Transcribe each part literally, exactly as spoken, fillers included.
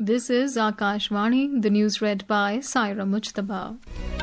This is Akashvani, the news read by Saira Mujtaba.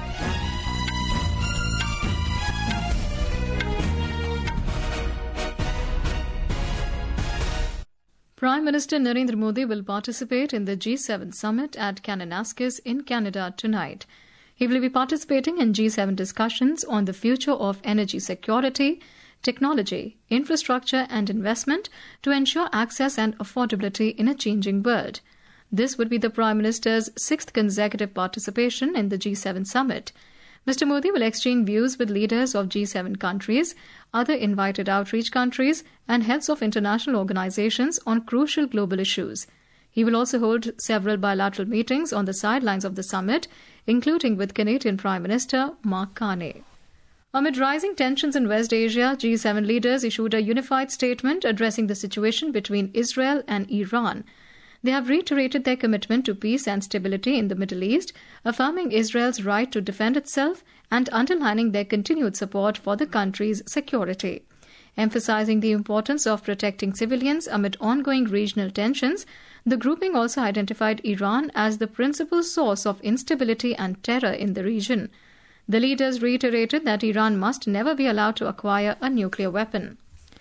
Prime Minister Narendra Modi will participate in the G seven summit at Kananaskis in Canada tonight. He will be participating in G seven discussions on the future of energy security, technology, infrastructure and investment to ensure access and affordability in a changing world. This would be the Prime Minister's sixth consecutive participation in the G seven summit. Mister Modi will exchange views with leaders of G seven countries, other invited outreach countries, and heads of international organizations on crucial global issues. He will also hold several bilateral meetings on the sidelines of the summit, including with Canadian Prime Minister Mark Carney. Amid rising tensions in West Asia, G seven leaders issued a unified statement addressing the situation between Israel and Iran. They have reiterated their commitment to peace and stability in the Middle East, affirming Israel's right to defend itself and underlining their continued support for the country's security. Emphasizing the importance of protecting civilians amid ongoing regional tensions, the grouping also identified Iran as the principal source of instability and terror in the region. The leaders reiterated that Iran must never be allowed to acquire a nuclear weapon.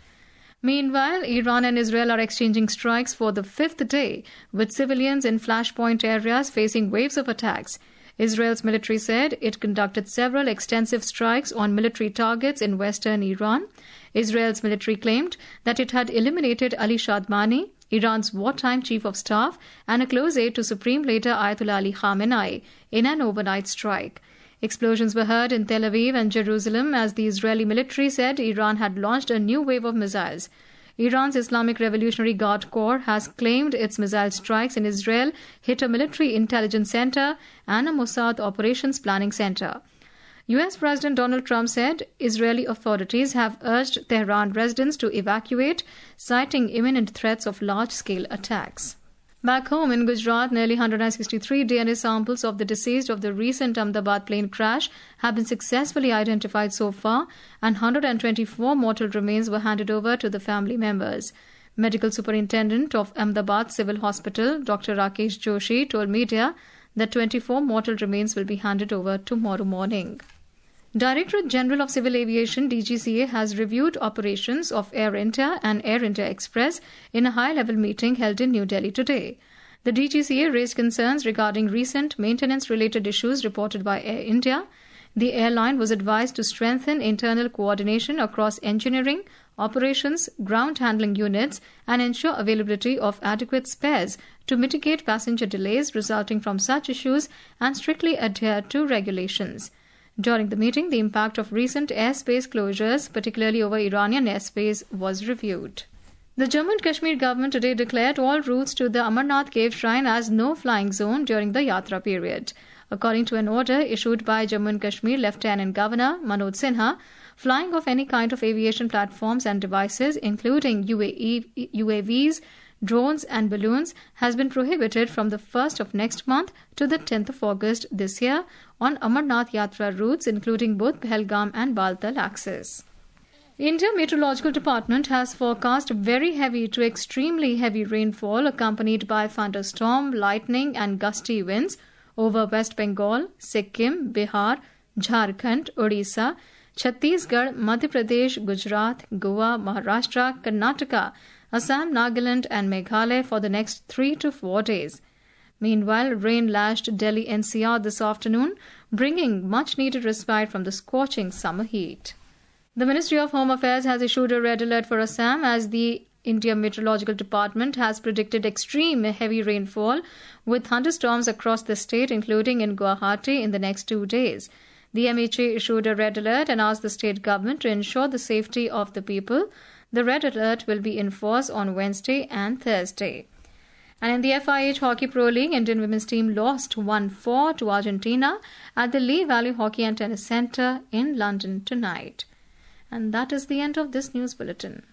Meanwhile, Iran and Israel are exchanging strikes for the fifth day, with civilians in flashpoint areas facing waves of attacks. Israel's military said it conducted several extensive strikes on military targets in western Iran. Israel's military claimed that it had eliminated Ali Shadmani, Iran's wartime chief of staff and a close aide to Supreme Leader Ayatollah Ali Khamenei, in an overnight strike. Explosions were heard in Tel Aviv and Jerusalem as the Israeli military said Iran had launched a new wave of missiles. Iran's Islamic Revolutionary Guard Corps has claimed its missile strikes in Israel hit a military intelligence center and a Mossad operations planning center. U S President Donald Trump said Israeli authorities have urged Tehran residents to evacuate, citing imminent threats of large-scale attacks. Back home in Gujarat, nearly one hundred sixty-three D N A samples of the deceased of the recent Ahmedabad plane crash have been successfully identified so far, and one hundred twenty-four mortal remains were handed over to the family members. Medical Superintendent of Ahmedabad Civil Hospital, Doctor Rakesh Joshi, told media that twenty-four mortal remains will be handed over tomorrow morning. Directorate General of Civil Aviation D G C A has reviewed operations of Air India and Air India Express in a high-level meeting held in New Delhi today. The D G C A raised concerns regarding recent maintenance-related issues reported by Air India. The airline was advised to strengthen internal coordination across engineering, operations, ground handling units and ensure availability of adequate spares to mitigate passenger delays resulting from such issues and strictly adhere to regulations. During the meeting, the impact of recent airspace closures, particularly over Iranian airspace, was reviewed. The Jammu and Kashmir government today declared all routes to the Amarnath Cave Shrine as no-flying zone during the Yatra period. According to an order issued by Jammu and Kashmir Lieutenant Governor Manoj Sinha, flying of any kind of aviation platforms and devices, including U A E, U A Vs, drones and balloons, has been prohibited from the first of next month to the tenth of August this year on Amarnath Yatra routes, including both Pahalgam and Baltal access. India Meteorological Department has forecast very heavy to extremely heavy rainfall accompanied by thunderstorm, lightning and gusty winds over West Bengal, Sikkim, Bihar, Jharkhand, Odisha, Chhattisgarh, Madhya Pradesh, Gujarat, Goa, Maharashtra, Karnataka, Assam, Nagaland and Meghalaya for the next three to four days. Meanwhile, rain lashed Delhi N C R this afternoon, bringing much-needed respite from the scorching summer heat. The Ministry of Home Affairs has issued a red alert for Assam as the India Meteorological Department has predicted extreme heavy rainfall with thunderstorms across the state, including in Guwahati, in the next two days. The M H A issued a red alert and asked the state government to ensure the safety of the people. The red alert will be in force on Wednesday and Thursday. And in the F I H Hockey Pro League, Indian women's team lost one four to Argentina at the Lee Valley Hockey and Tennis Centre in London tonight. And that is the end of this news bulletin.